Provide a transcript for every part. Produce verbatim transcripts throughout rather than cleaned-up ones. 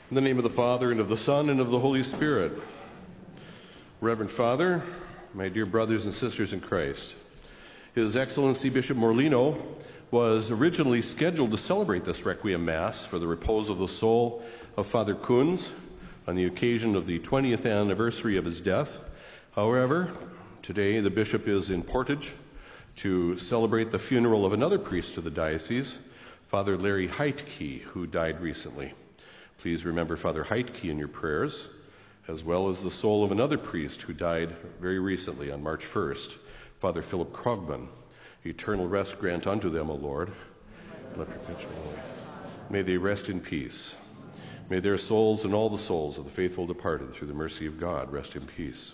In the name of the Father, and of the Son, and of the Holy Spirit. Reverend Father, my dear brothers and sisters in Christ, His Excellency Bishop Morlino was originally scheduled to celebrate this Requiem Mass for the repose of the soul of Father Kunz on the occasion of the twentieth anniversary of his death. However, today the bishop is in Portage to celebrate the funeral of another priest of the diocese, Father Larry Heitke, who died recently. Please remember Father Heitke in your prayers, as well as the soul of another priest who died very recently on March first, Father Philip Krogman. Eternal rest grant unto them, O Lord. May they rest in peace. May their souls and all the souls of the faithful departed through the mercy of God rest in peace.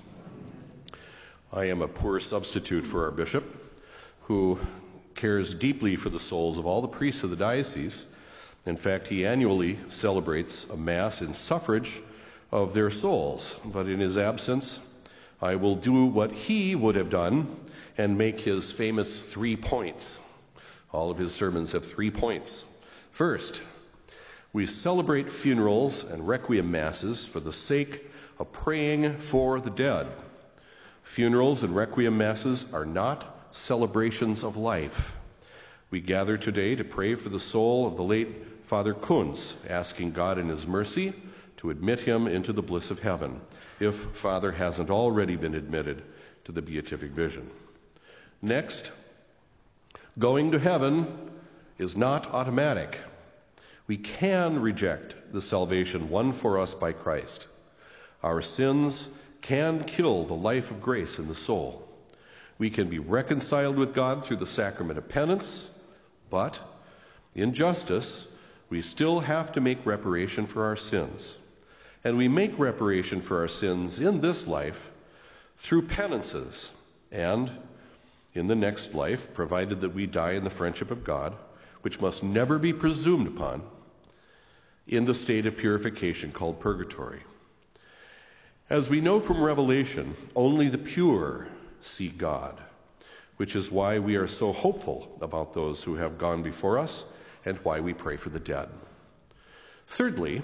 I am a poor substitute for our bishop, who cares deeply for the souls of all the priests of the diocese. In fact, he annually celebrates a Mass in suffrage of their souls. But in his absence, I will do what he would have done and make his famous three points. All of his sermons have three points. First, we celebrate funerals and requiem masses for the sake of praying for the dead. Funerals and requiem masses are not celebrations of life. We gather today to pray for the soul of the late Father Kunz, asking God in his mercy to admit him into the bliss of heaven, if Father hasn't already been admitted to the beatific vision. Next, going to heaven is not automatic. We can reject the salvation won for us by Christ. Our sins can kill the life of grace in the soul. We can be reconciled with God through the sacrament of penance, but in justice, we still have to make reparation for our sins. And we make reparation for our sins in this life through penances and in the next life, provided that we die in the friendship of God, which must never be presumed upon, in the state of purification called purgatory. As we know from Revelation, only the pure see God, which is why we are so hopeful about those who have gone before us and why we pray for the dead. Thirdly,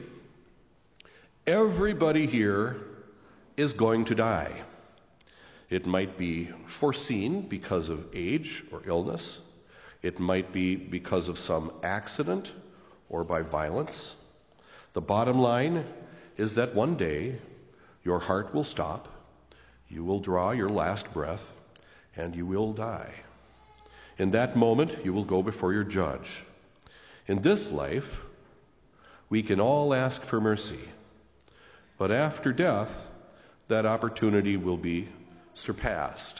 everybody here is going to die. It might be foreseen because of age or illness. It might be because of some accident or by violence. The bottom line is that one day your heart will stop, you will draw your last breath, and you will die. In that moment, you will go before your judge. In this life, we can all ask for mercy. But after death, that opportunity will be surpassed.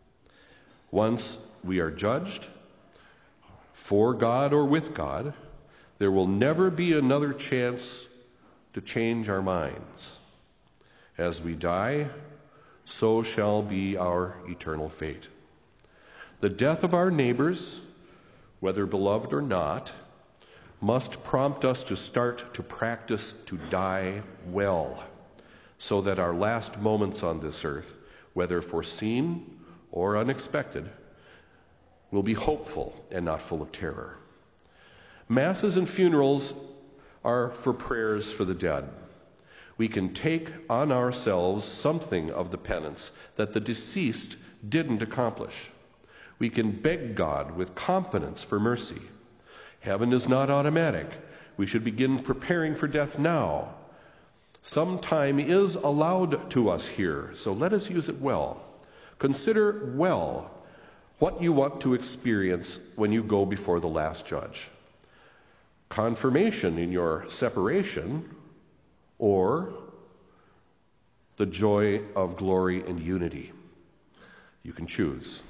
Once we are judged, for God or with God, there will never be another chance to change our minds. As we die, so shall be our eternal fate. The death of our neighbors, whether beloved or not, must prompt us to start to practice to die well, so that our last moments on this earth, whether foreseen or unexpected, will be hopeful and not full of terror. Masses and funerals are for prayers for the dead. We can take on ourselves something of the penance that the deceased didn't accomplish. We can beg God with confidence for mercy. Heaven is not automatic. We should begin preparing for death now. Some time is allowed to us here, so let us use it well. Consider well what you want to experience when you go before the last judge. Confirmation in your separation, or the joy of glory and unity. You can choose.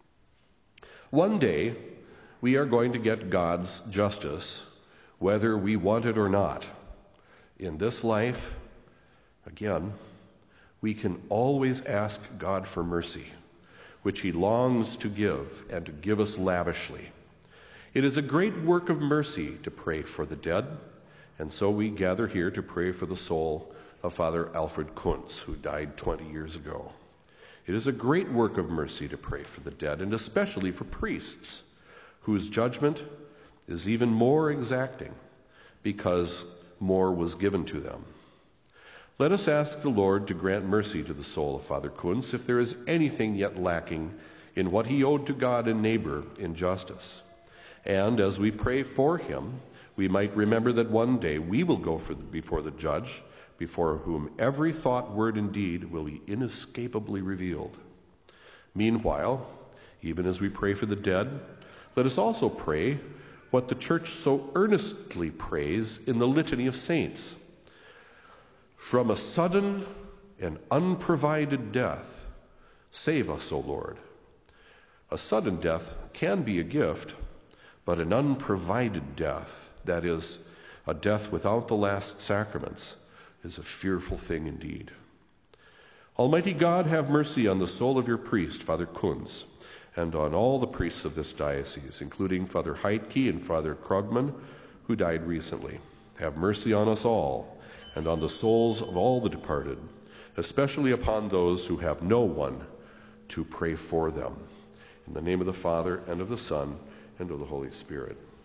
One day, we are going to get God's justice, whether we want it or not. In this life, again, we can always ask God for mercy, which He longs to give and to give us lavishly. It is a great work of mercy to pray for the dead, and so we gather here to pray for the soul of Father Alfred Kunz, who died twenty years ago. It is a great work of mercy to pray for the dead, and especially for priests, whose judgment is even more exacting, because more was given to them. Let us ask the Lord to grant mercy to the soul of Father Kunz if there is anything yet lacking in what he owed to God and neighbor in justice. And as we pray for him, we might remember that one day we will go for the, before the judge, before whom every thought, word, and deed will be inescapably revealed. Meanwhile, even as we pray for the dead, let us also pray what the Church so earnestly prays in the Litany of Saints. From a sudden and unprovided death, save us, O Lord. A sudden death can be a gift, but an unprovided death, that is, a death without the last sacraments, is a fearful thing indeed. Almighty God, have mercy on the soul of your priest, Father Kunz, and on all the priests of this diocese, including Father Heitke and Father Krugman, who died recently. Have mercy on us all, and on the souls of all the departed, especially upon those who have no one to pray for them. In the name of the Father, and of the Son, and of the Holy Spirit.